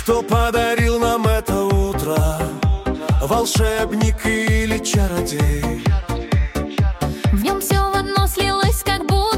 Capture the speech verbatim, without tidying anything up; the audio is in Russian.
Кто подарил нам это утро? Волшебник или чародей? В нем все в одно слилось, как будто